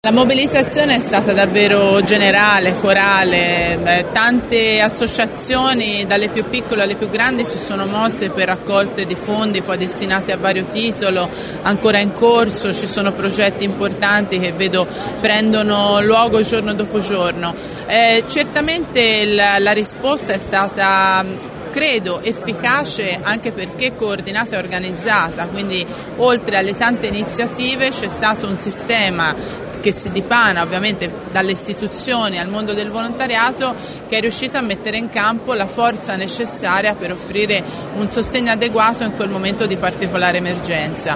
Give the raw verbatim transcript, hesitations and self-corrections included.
La mobilitazione è stata davvero generale, corale, beh, tante associazioni dalle più piccole alle più grandi si sono mosse per raccolte di fondi poi destinati a vario titolo, ancora in corso, ci sono progetti importanti che vedo prendono luogo giorno dopo giorno. Eh, certamente la, la risposta è stata, credo, efficace anche perché coordinata e organizzata, quindi oltre alle tante iniziative c'è stato un sistema che si dipana ovviamente dalle istituzioni al mondo del volontariato, che è riuscito a mettere in campo la forza necessaria per offrire un sostegno adeguato in quel momento di particolare emergenza.